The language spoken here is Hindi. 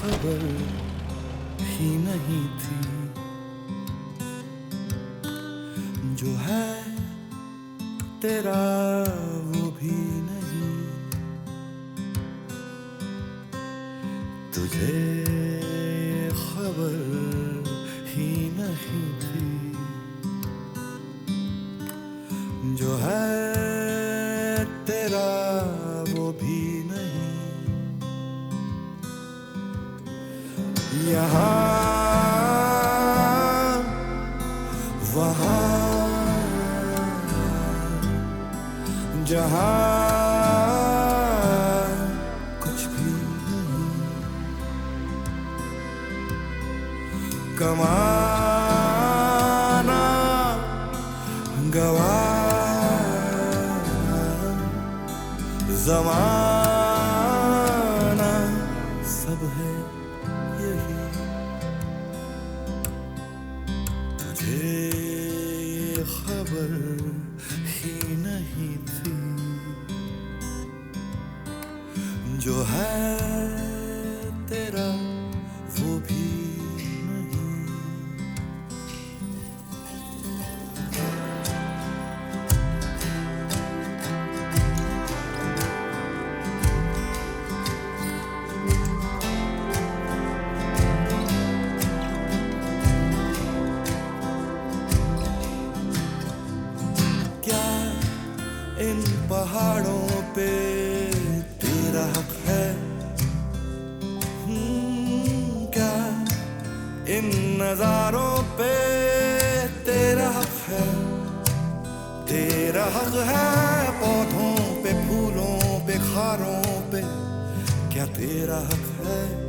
खबर ही नहीं थी। जो है तेरा वो भी नहीं, तुझे खबर ही नहीं थी। जो है तेरा वो भी नहीं, यहाँ वहाँ जहाँ कुछ भी नहीं। कमाना गवाना ज़माना सब है यही। तुझे ये खबर ही नहीं थी। जो है तेरा वो भी नहीं। क्या इन पहाड़ों पे तेरा हक है? क्या इन नजारों पे तेरा हक है? तेरा हक है पौधों पे, फूलों पे, खारों पे, क्या तेरा हक है?